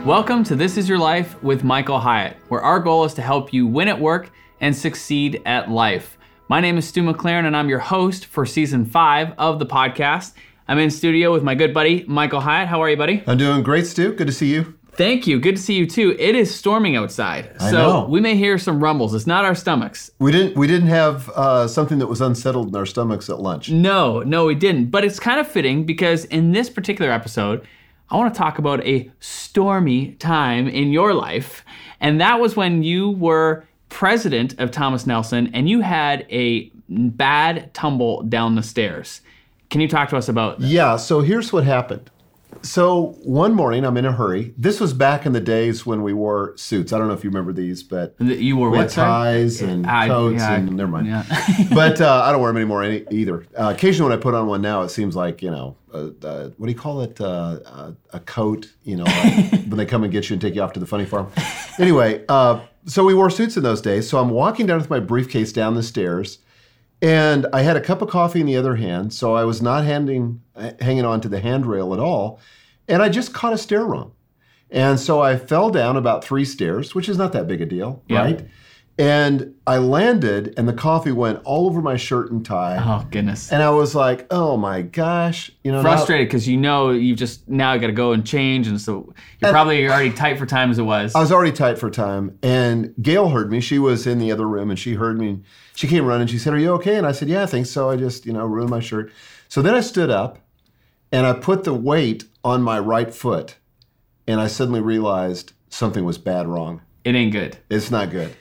Welcome to This Is Your Life with Michael Hyatt, where our goal is to help you win at work and succeed at life. My name is Stu McLaren, and I'm your host for Season 5 of the podcast. I'm in studio with my good buddy, Michael Hyatt. How are you, buddy? I'm doing great, Stu. Good to see you. Thank you. Good to see you, too. It is storming outside, I know. We may hear some rumbles. It's not our stomachs. We didn't have something that was unsettled in our stomachs at lunch. No, we didn't. But it's kind of fitting because in this particular episode, I want to talk about a stormy time in your life. And that was when you were president of Thomas Nelson and you had a bad tumble down the stairs. Can you talk to us about that? Yeah, so here's what happened. So one morning, I'm in a hurry. This was back in the days when we wore suits. I don't know if you remember these, but you wore we had what, sorry? ties and coats and never mind. Yeah. But I don't wear them anymore either. Occasionally when I put on one now, it seems like, what do you call it? A coat, like when they come and get you and take you off to the funny farm. Anyway, so we wore suits in those days. So I'm walking down with my briefcase down the stairs, and I had a cup of coffee in the other hand, so I was not hanging on to the handrail at all, and I just caught a stair rung. And so I fell down about 3 stairs, which is not that big a deal, right? And I landed, and the coffee went all over my shirt and tie. Oh, goodness. And I was like, oh my gosh. Frustrated because you've just now got to go and change, and so you're probably already tight for time as it was. I was already tight for time, and Gail heard me. She was in the other room, and she heard me. She came running. She said, "Are you okay?" And I said, "Yeah, I think so. I just, ruined my shirt." So then I stood up, and I put the weight on my right foot, and I suddenly realized something was bad wrong. It ain't good. It's not good.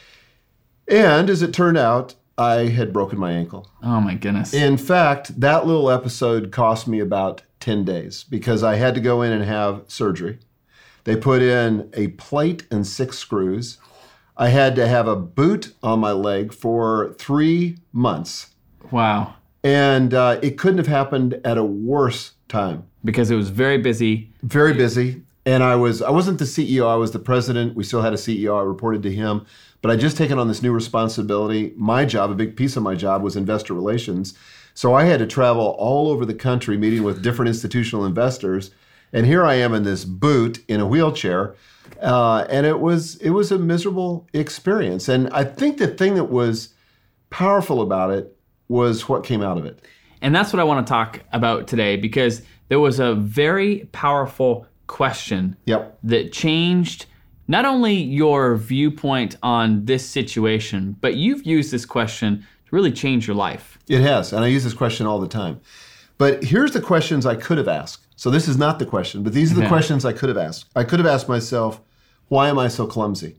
And as it turned out, I had broken my ankle. Oh, my goodness. In fact, that little episode cost me about 10 days because I had to go in and have surgery. They put in a plate and 6 screws. I had to have a boot on my leg for 3 months. Wow. And it couldn't have happened at a worse time. Because it was very busy. Very busy. And I wasn't the CEO, I was the president. We still had a CEO, I reported to him. But I'd just taken on this new responsibility. My job, a big piece of my job, was investor relations. So I had to travel all over the country meeting with different institutional investors. And here I am in this boot in a wheelchair. And it was a miserable experience. And I think the thing that was powerful about it was what came out of it. And that's what I want to talk about today, because there was a very powerful question that changed not only your viewpoint on this situation, but you've used this question to really change your life. It has, and I use this question all the time. But here's the questions I could have asked. So this is not the question, but these are the questions I could have asked. I could have asked myself, why am I so clumsy?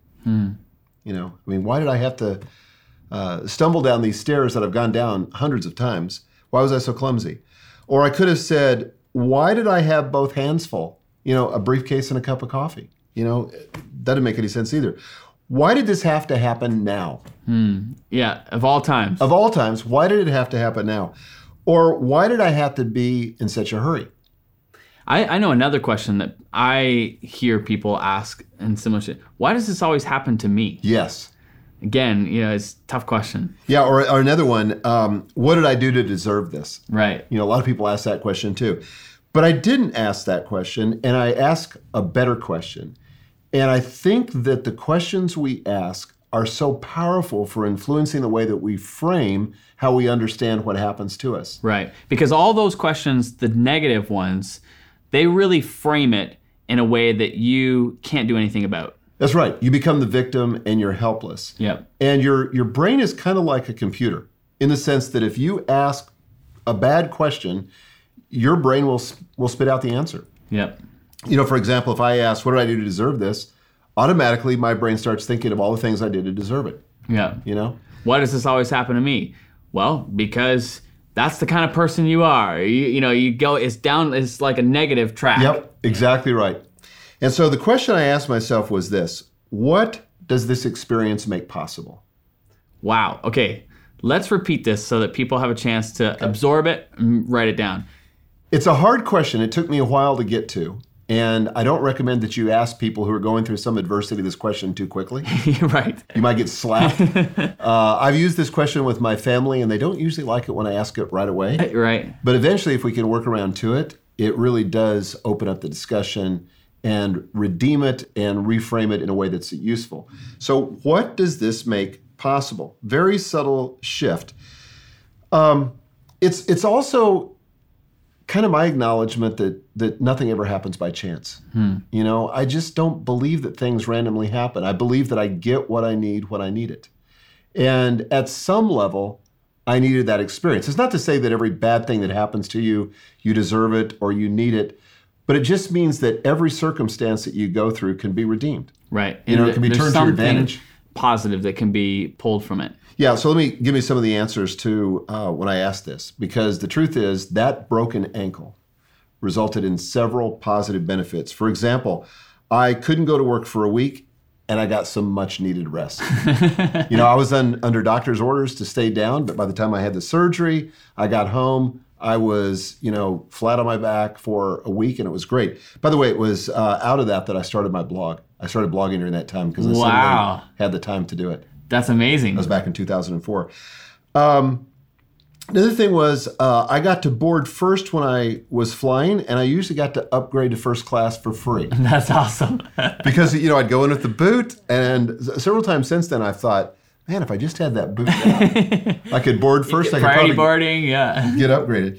Why did I have to stumble down these stairs that I've gone down hundreds of times? Why was I so clumsy? Or I could have said, why did I have both hands full? A briefcase and a cup of coffee. That didn't make any sense either. Why did this have to happen now? Yeah, of all times. Of all times, why did it have to happen now? Or why did I have to be in such a hurry? I know another question that I hear people ask in similar shit. Why does this always happen to me? Yes. Again, it's a tough question. Yeah, or another one, what did I do to deserve this? Right. A lot of people ask that question too. But I didn't ask that question, and I asked a better question. And I think that the questions we ask are so powerful for influencing the way that we frame how we understand what happens to us. Right. Because all those questions, the negative ones, they really frame it in a way that you can't do anything about. That's right. You become the victim and you're helpless. Yep. And your brain is kind of like a computer in the sense that if you ask a bad question, your brain will spit out the answer. Yep. For example, if I ask, what did I do to deserve this? Automatically, my brain starts thinking of all the things I did to deserve it. Yeah. Why does this always happen to me? Well, because that's the kind of person you are. You go, it's like a negative track. Yep, exactly right. And so the question I asked myself was this: what does this experience make possible? Wow. Okay. Let's repeat this so that people have a chance to absorb it and write it down. It's a hard question. It took me a while to get to. And I don't recommend that you ask people who are going through some adversity this question too quickly. Right. You might get slapped. I've used this question with my family, and they don't usually like it when I ask it right away. Right. But eventually, if we can work around to it, it really does open up the discussion and redeem it and reframe it in a way that's useful. So what does this make possible? Very subtle shift. It's also kind of my acknowledgement that nothing ever happens by chance. You know, I just don't believe that things randomly happen. I believe that I get what I need when I need it. And at some level, I needed that experience. It's not to say that every bad thing that happens to you, you deserve it or you need it, but it just means that every circumstance that you go through can be redeemed. Right. You know, it can be turned to your advantage. Positive that can be pulled from it. Yeah, so give me some of the answers to when I asked this, because the truth is that broken ankle resulted in several positive benefits. For example, I couldn't go to work for a week, and I got some much needed rest. You know, I was under doctor's orders to stay down, but by the time I had the surgery, I got home, I was, you know, flat on my back for a week, and it was great. By the way, it was out of that I started my blog. I started blogging during that time because I suddenly had the time to do it. That's amazing. That was back in 2004. Another thing was I got to board first when I was flying, and I usually got to upgrade to first class for free. That's awesome. Because, you know, I'd go in with the boot, and several times since then I've thought, man, if I just had that boot down, I could board first. I could Priority probably boarding, yeah. get upgraded.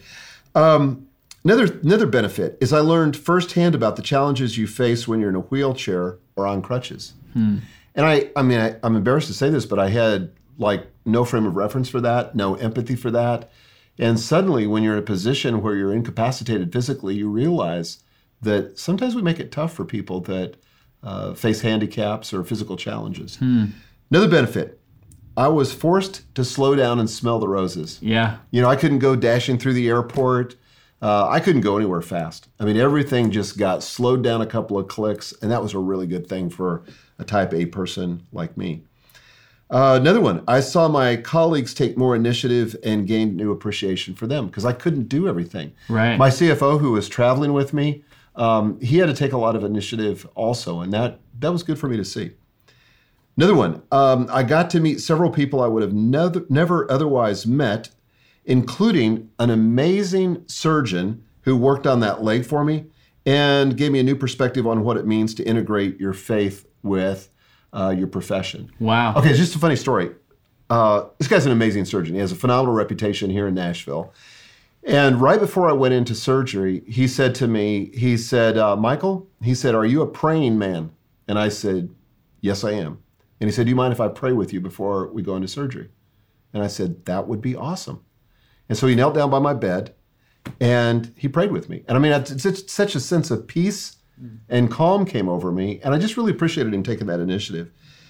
Another benefit is I learned firsthand about the challenges you face when you're in a wheelchair or on crutches. And I'm embarrassed to say this, but I had like no frame of reference for that, no empathy for that. And suddenly when you're in a position where you're incapacitated physically, you realize that sometimes we make it tough for people that face handicaps or physical challenges. Another benefit, I was forced to slow down and smell the roses. Yeah. You know, I couldn't go dashing through the airport. I couldn't go anywhere fast. I mean, everything just got slowed down a couple of clicks, and that was a really good thing for a type A person like me. Another one, I saw my colleagues take more initiative and gained new appreciation for them because I couldn't do everything. Right. My CFO, who was traveling with me, he had to take a lot of initiative also, and that was good for me to see. Another one, I got to meet several people I would have never otherwise met, including an amazing surgeon who worked on that leg for me and gave me a new perspective on what it means to integrate your faith with your profession. Wow. Okay, it's just a funny story. This guy's an amazing surgeon. He has a phenomenal reputation here in Nashville. And right before I went into surgery, he said to me, Michael, he said, are you a praying man? And I said, yes, I am. And he said, do you mind if I pray with you before we go into surgery? And I said, that would be awesome. And so he knelt down by my bed and he prayed with me. And I mean, it's such a sense of peace and calm came over me. And I just really appreciated him taking that initiative.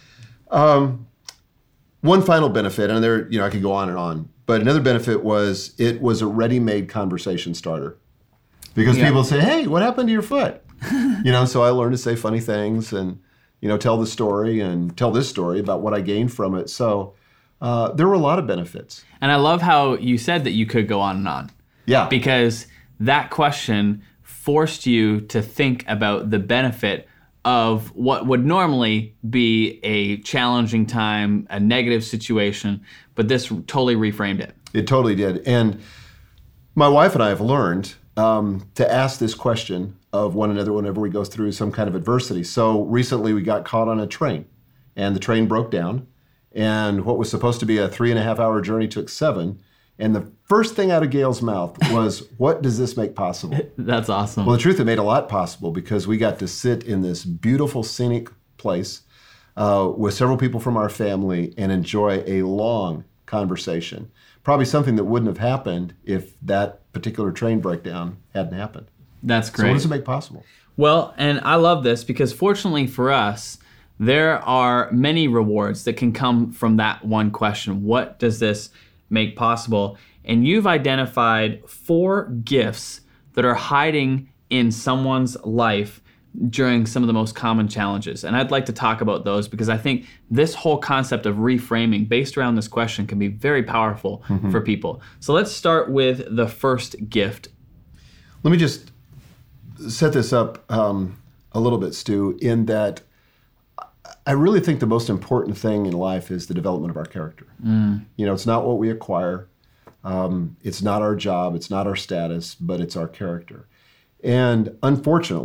One final benefit, and there, I could go on and on, but another benefit was it was a ready-made conversation starter. Because people say, hey, what happened to your foot? So I learned to say funny things and, tell the story and tell this story about what I gained from it. So there were a lot of benefits. And I love how you said that you could go on and on. Yeah. Because that question forced you to think about the benefit of what would normally be a challenging time, a negative situation, but this totally reframed it. It totally did. And my wife and I have learned to ask this question of one another whenever we go through some kind of adversity. So recently we got caught on a train, and the train broke down, and what was supposed to be a 3.5-hour journey took 7. And the first thing out of Gail's mouth was, what does this make possible? That's awesome. Well, the truth, it made a lot possible because we got to sit in this beautiful scenic place with several people from our family and enjoy a long conversation. Probably something that wouldn't have happened if that particular train breakdown hadn't happened. That's great. So what does it make possible? Well, and I love this because fortunately for us, there are many rewards that can come from that one question. What does this make possible? And you've identified 4 gifts that are hiding in someone's life during some of the most common challenges. And I'd like to talk about those because I think this whole concept of reframing based around this question can be very powerful for people. So let's start with the first gift. Let me just set this up a little bit, Stu, in that I really think the most important thing in life is the development of our character. It's not what we acquire. It's not our job. It's not our status, but it's our character. And unfortunately,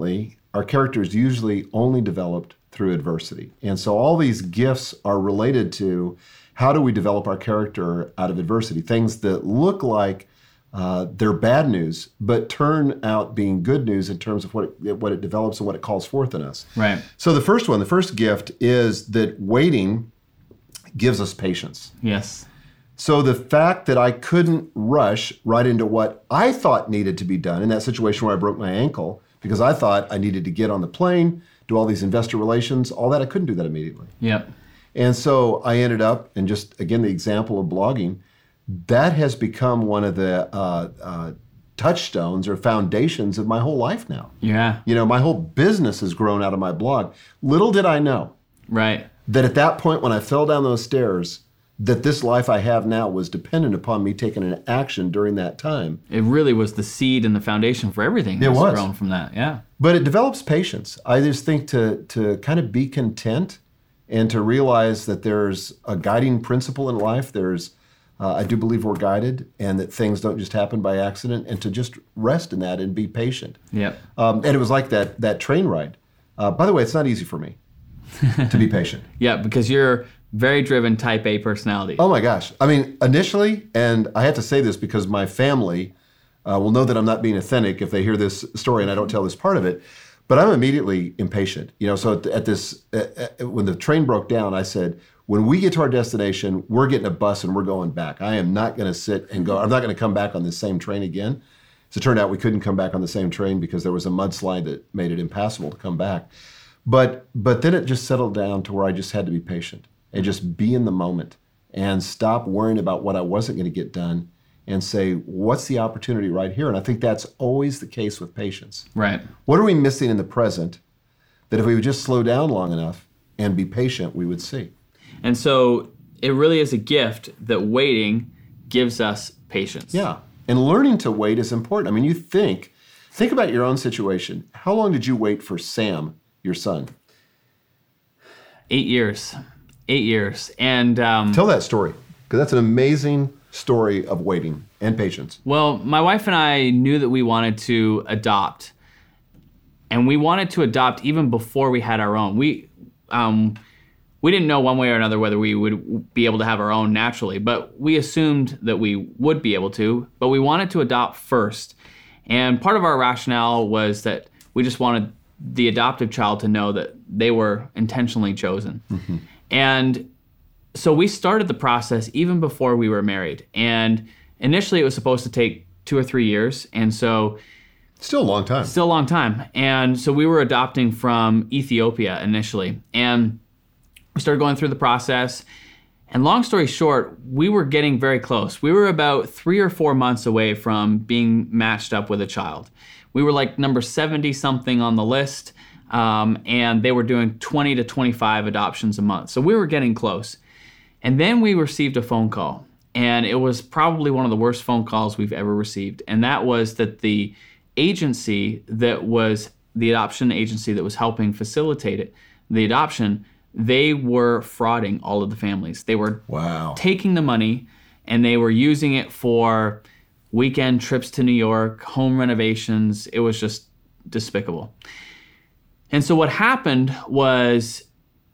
our character is usually only developed through adversity. And so all these gifts are related to how do we develop our character out of adversity? Things that look like they're bad news, but turn out being good news in terms of what it develops and what it calls forth in us. Right. So the first gift is that waiting gives us patience. Yes. So the fact that I couldn't rush right into what I thought needed to be done in that situation where I broke my ankle, because I thought I needed to get on the plane, do all these investor relations, all that, I couldn't do that immediately. Yep. And so I ended up, and just again, the example of blogging, that has become one of the touchstones or foundations of my whole life now. Yeah. You know, my whole business has grown out of my blog. Little did I know Right. that at that point when I fell down those stairs, that this life I have now was dependent upon me taking an action during that time. It really was the seed and the foundation for everything that's was. grown from that. Yeah. But it develops patience. I just think to kind of be content and to realize that there's a guiding principle in life. There's, I do believe we're guided and that things don't just happen by accident, and to just rest in that and be patient. Yep. And it was like that train ride. By the way, it's not easy for me to be patient. Yeah, because you're very driven type A personality. Oh my gosh. I mean, initially, and I have to say this because my family will know that I'm not being authentic if they hear this story and I don't tell this part of it, but I'm immediately impatient. You know, so when the train broke down, I said, when we get to our destination, we're getting a bus and we're going back. I am not going to sit and go, I'm not going to come back on this same train again. So it turned out we couldn't come back on the same train because there was a mudslide that made it impassable to come back. But then it just settled down to where I just had to be patient and just be in the moment and stop worrying about what I wasn't going to get done and say, what's the opportunity right here? And I think that's always the case with patience. Right. What are we missing in the present that if we would just slow down long enough and be patient, we would see? And so it really is a gift that waiting gives us patience. Yeah. And learning to wait is important. I mean, you think about your own situation. How long did you wait for Sam, your son? 8 years. 8 years. And tell that story, because that's an amazing story of waiting and patience. Well, my wife and I knew that we wanted to adopt, and we wanted to adopt even before we had our own. We didn't know one way or another whether we would be able to have our own naturally, but we assumed that we would be able to, but we wanted to adopt first. And part of our rationale was that we just wanted the adoptive child to know that they were intentionally chosen. Mm-hmm. And so we started the process even before we were married. And initially it was supposed to take 2 or 3 years. And so still a long time. Still a long time. And so we were adopting from Ethiopia initially. And we started going through the process. And long story short, we were getting very close. We were about 3 or 4 months away from being matched up with a child. We were like number 70 something on the list. And they were doing 20 to 25 adoptions a month. So we were getting close. And then we received a phone call. And it was probably one of the worst phone calls we've ever received. And that was that the agency that was the adoption agency that was helping facilitate the adoption, they were frauding all of the families. They were taking the money and they were using it for weekend trips to New York, home renovations. It was just despicable. And so what happened was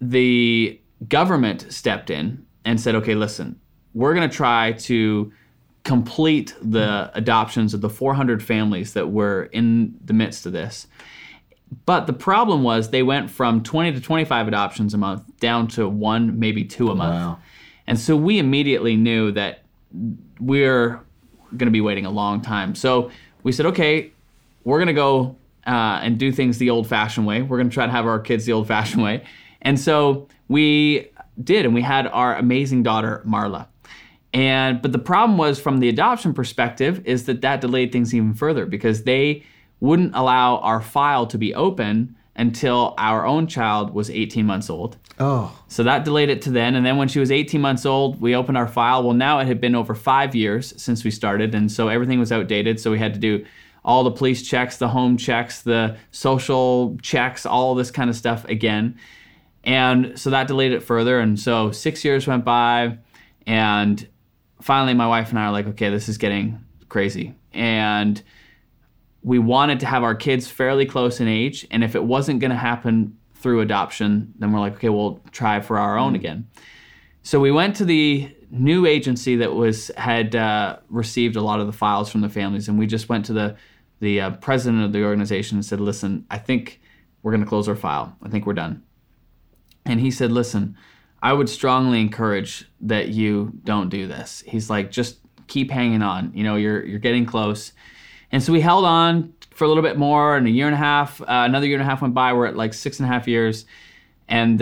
the government stepped in and said, okay, listen, we're going to try to complete the adoptions of the 400 families that were in the midst of this. But the problem was they went from 20 to 25 adoptions a month down to 1, maybe 2 a month. Wow. And so we immediately knew that we're going to be waiting a long time. So we said, okay, we're going to go and do things the old-fashioned way. We're going to try to have our kids the old-fashioned way. And so we did, and we had our amazing daughter, Marla. But the problem was, from the adoption perspective, is that delayed things even further because they wouldn't allow our file to be open until our own child was 18 months old. Oh. So that delayed it to then. And then when she was 18 months old, we opened our file. Well, now it had been over 5 years since we started, and so everything was outdated. So we had to do all the police checks, the home checks, the social checks, all this kind of stuff again. And so that delayed it further. And so 6 years went by, and finally my wife and I are like, okay, this is getting crazy. And we wanted to have our kids fairly close in age. And if it wasn't going to happen through adoption, then we're like, okay, we'll try for our own again. So we went to the new agency that had received a lot of the files from the families, and we just went to the president of the organization and said, listen, I think we're going to close our file. I think we're done. And he said, listen, I would strongly encourage that you don't do this. He's like, just keep hanging on. You're getting close. And so we held on for a little bit more, and a year and a half, another year and a half went by. We're at like 6.5 years. And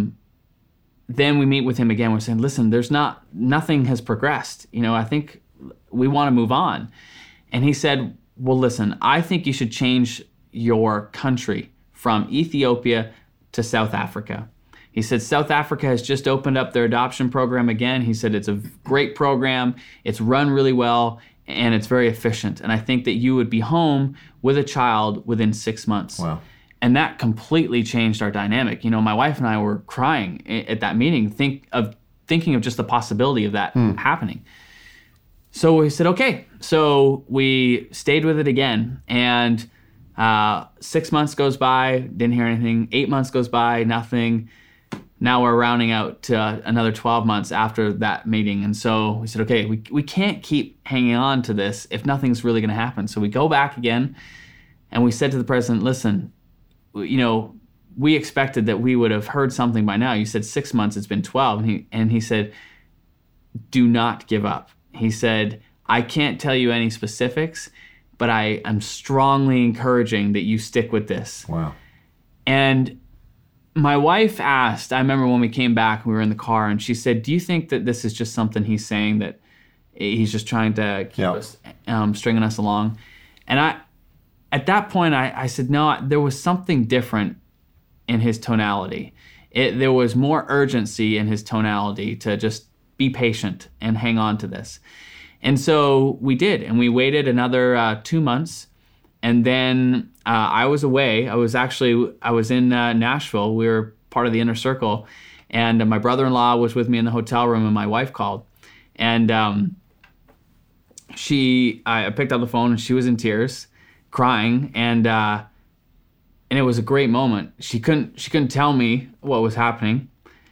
then we meet with him again. We're saying, listen, nothing has progressed. I think we want to move on. And he said, well, listen, I think you should change your country from Ethiopia to South Africa. He said, South Africa has just opened up their adoption program again. He said, it's a great program. It's run really well, and it's very efficient. And I think that you would be home with a child within 6 months. Wow. And that completely changed our dynamic. My wife and I were crying at that meeting, thinking of just the possibility of that happening. So we said, okay. So we stayed with it again. And 6 months goes by, didn't hear anything. 8 months goes by, nothing. Now we're rounding out to another 12 months after that meeting. And so we said, okay, we can't keep hanging on to this if nothing's really going to happen. So we go back again, and we said to the president, listen, we expected that we would have heard something by now. You said 6 months, it's been 12. And he said, do not give up. He said, I can't tell you any specifics, but I am strongly encouraging that you stick with this. Wow. And my wife asked, I remember when we came back, we were in the car, and she said, do you think that this is just something he's saying, that he's just trying to keep us, stringing us along? And at that point, I said, no, there was something different in his tonality. There was more urgency in his tonality to just be patient and hang on to this. And so we did, and we waited another 2 months. And then I was away. I was in Nashville. We were part of the Inner Circle. And my brother-in-law was with me in the hotel room, and my wife called. And I picked up the phone, and she was in tears, crying. And it was a great moment. She couldn't tell me what was happening.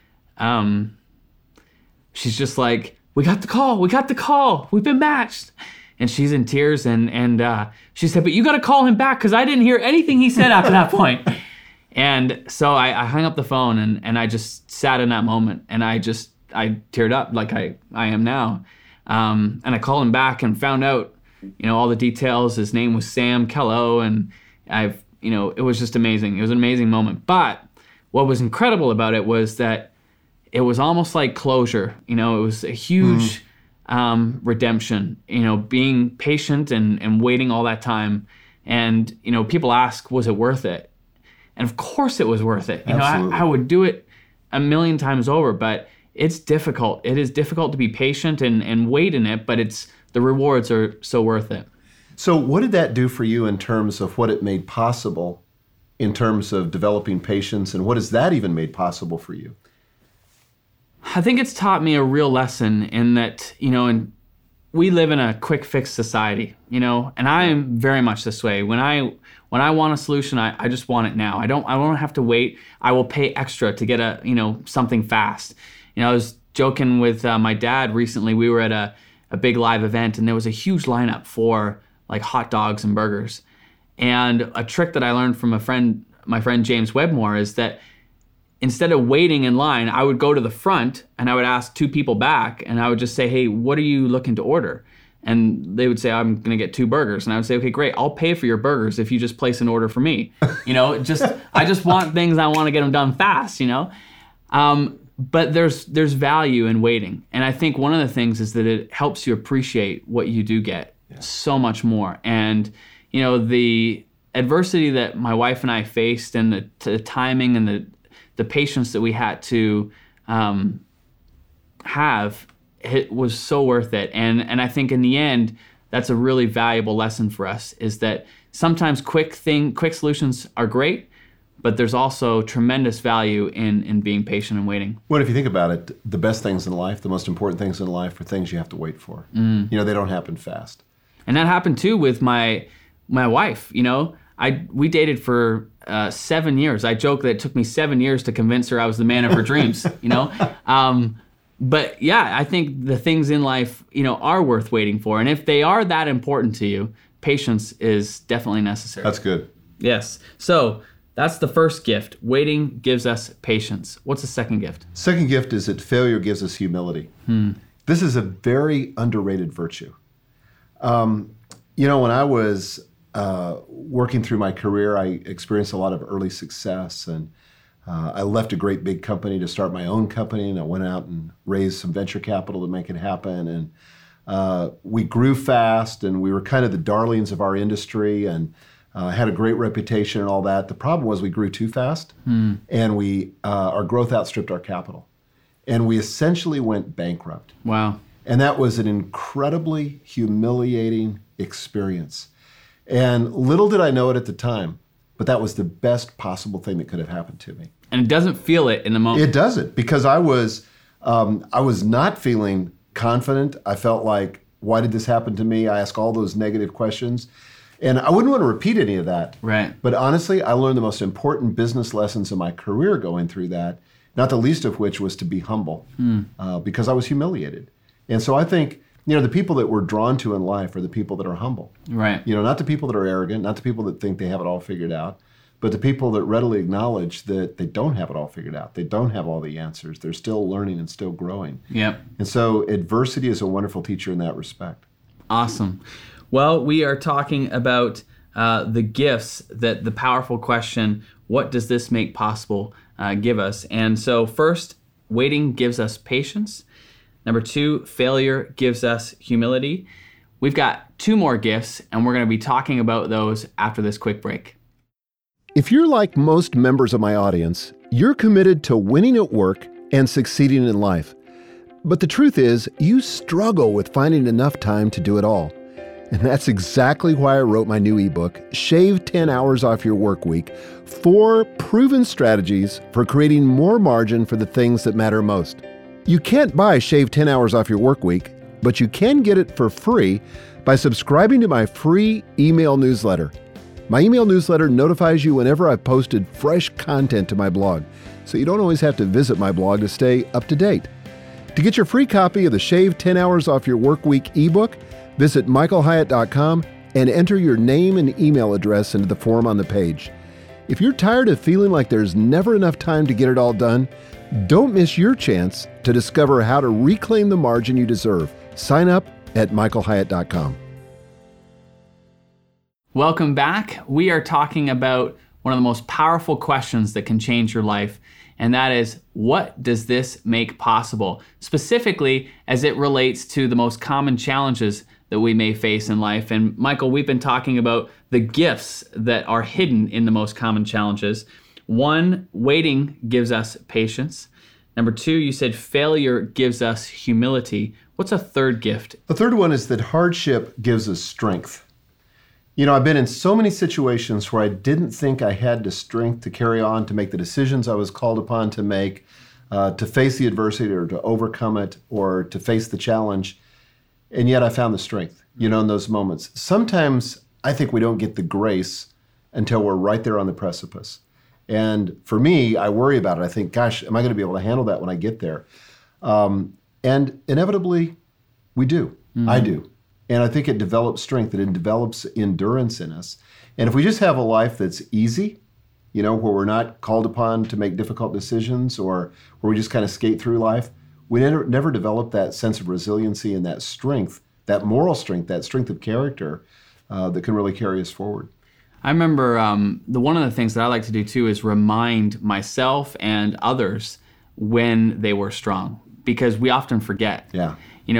She's just like, we got the call, we've been matched. And she's in tears, and she said, but you got to call him back, because I didn't hear anything he said after that point. And so I hung up the phone, and I just sat in that moment, and I teared up like I am now. And I called him back and found out, all the details. His name was Sam Kello, and it was just amazing. It was an amazing moment. But what was incredible about it was that it was almost like closure. It was a huge redemption, being patient and waiting all that time. And, people ask, was it worth it? And of course it was worth it. I would do it a million times over, but it's difficult. It is difficult to be patient and wait in it, but the rewards are so worth it. So what did that do for you in terms of what it made possible in terms of developing patience, and what has that even made possible for you? I think it's taught me a real lesson in that, and we live in a quick fix society, and I am very much this way. When I want a solution, I just want it now. I don't have to wait. I will pay extra to get something fast. I was joking with my dad recently. We were at a big live event, and there was a huge lineup for like hot dogs and burgers. And a trick that I learned from my friend James Webmore is that instead of waiting in line, I would go to the front and I would ask two people back, and I would just say, hey, what are you looking to order? And they would say, I'm going to get 2 burgers. And I would say, okay, great. I'll pay for your burgers if you just place an order for me. I just want things. I want to get them done fast, But there's value in waiting. And I think one of the things is that it helps you appreciate what you do get so much more. And, the adversity that my wife and I faced, and the timing and the patience that we had to have, it was so worth it. And I think in the end, that's a really valuable lesson for us, is that sometimes quick solutions are great, but there's also tremendous value in being patient and waiting. Well, if you think about it, the best things in life, the most important things in life, are things you have to wait for. They don't happen fast. And that happened too with my my wife, we dated for 7 years. I joke that it took me 7 years to convince her I was the man of her dreams, But yeah, I think the things in life, are worth waiting for. And if they are that important to you, patience is definitely necessary. That's good. Yes. So that's the first gift. Waiting gives us patience. What's the second gift? Second gift is that failure gives us humility. This is a very underrated virtue. When I was working through my career, I experienced a lot of early success, and I left a great big company to start my own company, and I went out and raised some venture capital to make it happen. And we grew fast, and we were kind of the darlings of our industry, and had a great reputation and all that. The problem was we grew too fast, and our growth outstripped our capital. And we essentially went bankrupt. Wow. And that was an incredibly humiliating experience. And little did I know it at the time, but that was the best possible thing that could have happened to me. And it doesn't feel it in the moment. It doesn't, because I was not feeling confident. I felt like, why did this happen to me? I asked all those negative questions. And I wouldn't want to repeat any of that. Right. But honestly, I learned the most important business lessons in my career going through that, not the least of which was to be humble, because I was humiliated. And so I think, the people that we're drawn to in life are the people that are humble. Right. Not the people that are arrogant, not the people that think they have it all figured out, but the people that readily acknowledge that they don't have it all figured out. They don't have all the answers. They're still learning and still growing. Yep. And so adversity is a wonderful teacher in that respect. Awesome. Well, we are talking about the gifts that the powerful question, what does this make possible, give us? And so first, waiting gives us patience. Number 2, failure gives us humility. We've got 2 more gifts, and we're going to be talking about those after this quick break. If you're like most members of my audience, you're committed to winning at work and succeeding in life. But the truth is, you struggle with finding enough time to do it all. And that's exactly why I wrote my new ebook, Shave 10 Hours Off Your Work Week, 4 proven strategies for creating more margin for the things that matter most. You can't buy Shave 10 Hours Off Your Work Week, but you can get it for free by subscribing to my free email newsletter. My email newsletter notifies you whenever I've posted fresh content to my blog, so you don't always have to visit my blog to stay up to date. To get your free copy of the Shave 10 Hours Off Your Work Week ebook, visit michaelhyatt.com and enter your name and email address into the form on the page. If you're tired of feeling like there's never enough time to get it all done, don't miss your chance to discover how to reclaim the margin you deserve. Sign up at michaelhyatt.com. Welcome back. We are talking about one of the most powerful questions that can change your life, and that is, what does this make possible? Specifically, as it relates to the most common challenges that we may face in life. And Michael, we've been talking about the gifts that are hidden in the most common challenges. 1, waiting gives us patience. Number 2, you said failure gives us humility. What's a third gift? The third one is that hardship gives us strength. I've been in so many situations where I didn't think I had the strength to carry on, to make the decisions I was called upon to make, to face the adversity or to overcome it or to face the challenge. And yet I found the strength, in those moments. Sometimes I think we don't get the grace until we're right there on the precipice. And for me, I worry about it. I think, gosh, am I going to be able to handle that when I get there? And inevitably, we do. Mm-hmm. I do. And I think it develops strength, and it develops endurance in us. And if we just have a life that's easy, where we're not called upon to make difficult decisions, or where we just kind of skate through life, we never develop that sense of resiliency and that strength, that moral strength, that strength of character that can really carry us forward. I remember one of the things that I like to do too is remind myself and others when they were strong, because we often forget. Yeah.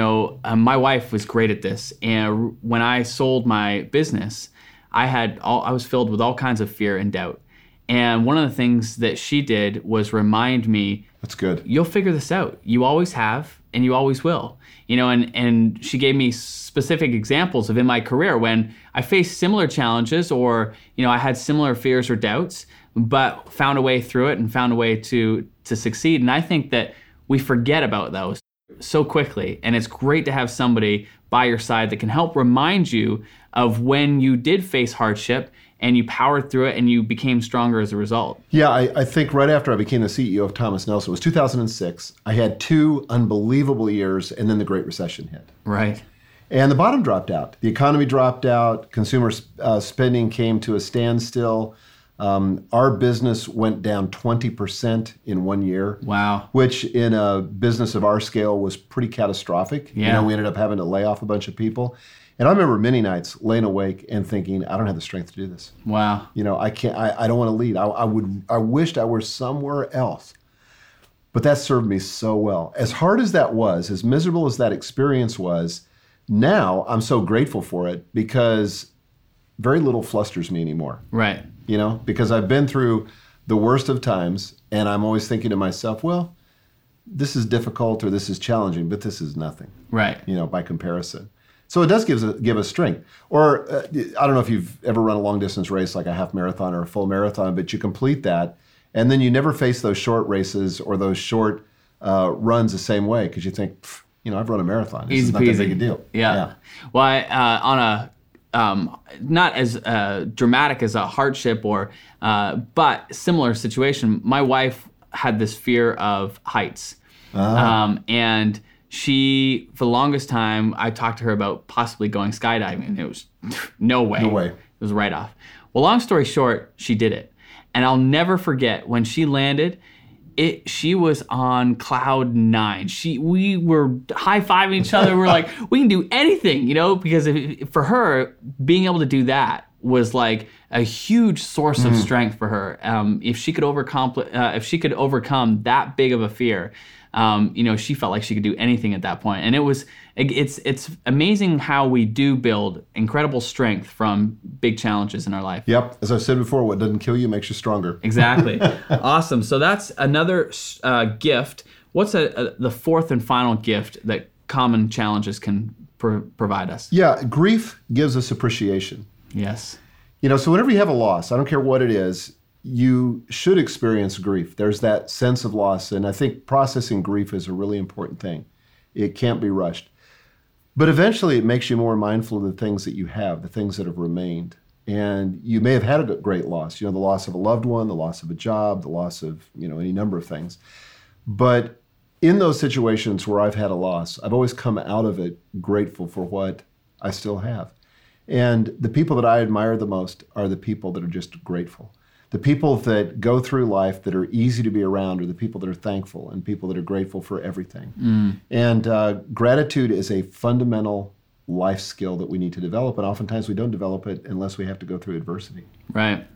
My wife was great at this, and when I sold my business, I was filled with all kinds of fear and doubt. And one of the things that she did was remind me, that's good. You'll figure this out. You always have, and you always will. And she gave me specific examples of in my career when I faced similar challenges, or I had similar fears or doubts, but found a way through it and found a way to succeed. And I think that we forget about those so quickly, and it's great to have somebody by your side that can help remind you of when you did face hardship and you powered through it and you became stronger as a result. Yeah, I think right after I became the CEO of Thomas Nelson, it was 2006, I had 2 unbelievable years, and then the Great Recession hit. Right. And the bottom dropped out. The economy dropped out. Consumer spending came to a standstill. Our business went down 20% in 1 year. Wow. Which in a business of our scale was pretty catastrophic. Yeah. We ended up having to lay off a bunch of people. And I remember many nights laying awake and thinking, I don't have the strength to do this. Wow. I can't, I don't want to lead. I wished I were somewhere else. But that served me so well. As hard as that was, as miserable as that experience was, now I'm so grateful for it because very little flusters me anymore. Right. Because I've been through the worst of times, and I'm always thinking to myself, well, this is difficult or this is challenging, but this is nothing. Right. By comparison. So it does give us strength. Or I don't know if you've ever run a long distance race like a half marathon or a full marathon, but you complete that, and then you never face those short races or those short runs the same way because you think, I've run a marathon. This is not that big a deal. Yeah. Well, on a not as dramatic as a hardship but similar situation, my wife had this fear of heights. And she, for the longest time, I talked to her about possibly going skydiving, and it was no way. No way. It was right off. Well, long story short, she did it. And I'll never forget when she landed, she was on cloud 9. We were high-fiving each other. We're like, we can do anything, because for her, being able to do that was like a huge source of strength for her. If she could overcome that big of a fear, she felt like she could do anything at that point. And it's amazing how we do build incredible strength from big challenges in our life. Yep. As I've said before, what doesn't kill you makes you stronger. Exactly. Awesome. So that's another gift. What's the fourth and final gift that common challenges can provide us? Yeah. Grief gives us appreciation. Yes. So whenever you have a loss, I don't care what it is, you should experience grief. There's that sense of loss, and I think processing grief is a really important thing. It can't be rushed. But eventually it makes you more mindful of the things that you have, the things that have remained. And you may have had a great loss, the loss of a loved one, the loss of a job, the loss of, any number of things. But in those situations where I've had a loss, I've always come out of it grateful for what I still have. And the people that I admire the most are the people that are just grateful. The people that go through life that are easy to be around are the people that are thankful and people that are grateful for everything. And gratitude is a fundamental life skill that we need to develop, and oftentimes we don't develop it unless we have to go through adversity. Right.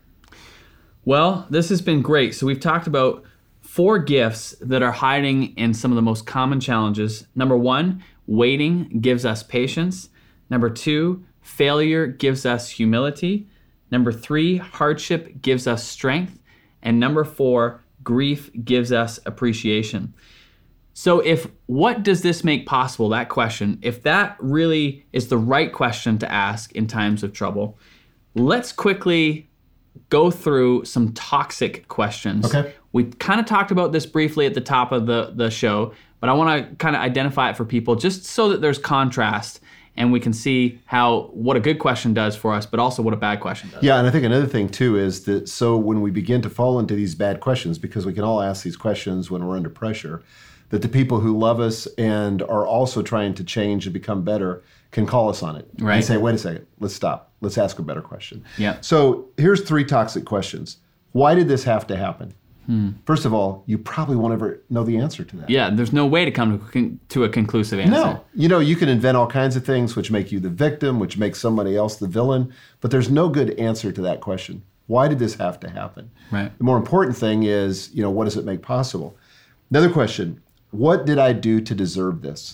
Well, this has been great. So we've talked about 4 gifts that are hiding in some of the most common challenges. Number 1, waiting gives us patience. Number 2, failure gives us humility. Number 3, hardship gives us strength. And number 4, grief gives us appreciation. So what does this make possible, that question, if that really is the right question to ask in times of trouble, let's quickly go through some toxic questions. Okay. We kind of talked about this briefly at the top of the show, but I want to kind of identify it for people just so that there's contrast and we can see what a good question does for us, but also what a bad question does. Yeah, and I think another thing too is that so when we begin to fall into these bad questions, because we can all ask these questions when we're under pressure, that the people who love us and are also trying to change and become better can call us on it. Right. And say, wait a second, let's stop. Let's ask a better question. Yeah. So here's 3 toxic questions. Why did this have to happen? First of all, you probably won't ever know the answer to that. Yeah, there's no way to come to a conclusive answer. No. You can invent all kinds of things which make you the victim, which make somebody else the villain, but there's no good answer to that question. Why did this have to happen? Right. The more important thing is, what does it make possible? Another question, what did I do to deserve this?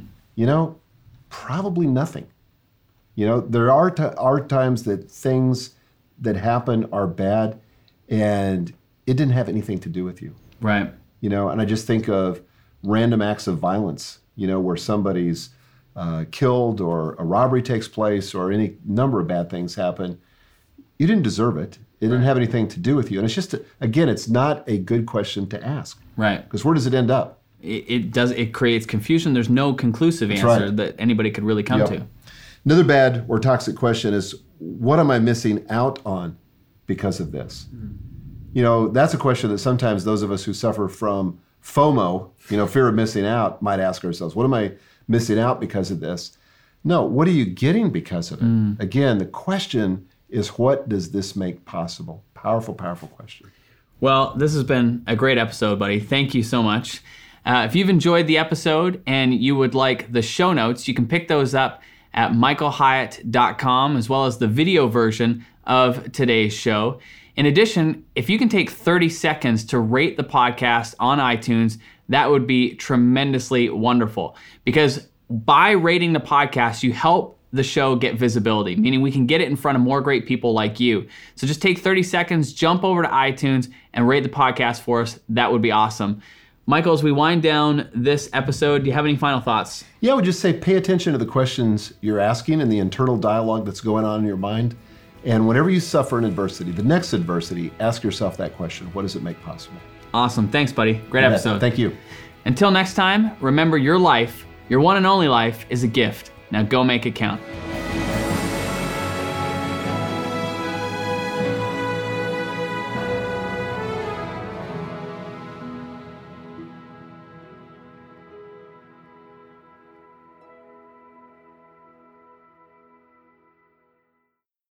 Probably nothing. There are times that things that happen are bad and it didn't have anything to do with you. Right. And I just think of random acts of violence, where somebody's killed or a robbery takes place or any number of bad things happen. You didn't deserve it. It didn't have anything to do with you. And it's just, again, it's not a good question to ask. Right. Because where does it end up? It creates confusion. There's no conclusive answer that anybody could really come to. Another bad or toxic question is, what am I missing out on because of this? That's a question that sometimes those of us who suffer from FOMO, fear of missing out, might ask ourselves, what am I missing out because of this? No, what are you getting because of it? Again, the question is, what does this make possible? Powerful, powerful question. Well, this has been a great episode, buddy. Thank you so much. If you've enjoyed the episode and you would like the show notes, you can pick those up at michaelhyatt.com, as well as the video version of today's show. In addition, if you can take 30 seconds to rate the podcast on iTunes, that would be tremendously wonderful. Because by rating the podcast, you help the show get visibility, meaning we can get it in front of more great people like you. So just take 30 seconds, jump over to iTunes, and rate the podcast for us. That would be awesome. Michael, as we wind down this episode, do you have any final thoughts? Yeah, I would just say pay attention to the questions you're asking and the internal dialogue that's going on in your mind. And whenever you suffer an adversity, the next adversity, ask yourself that question. What does it make possible? Awesome. Thanks, buddy. Great episode. Thank you. Until next time, remember your life, your one and only life, is a gift. Now go make it count.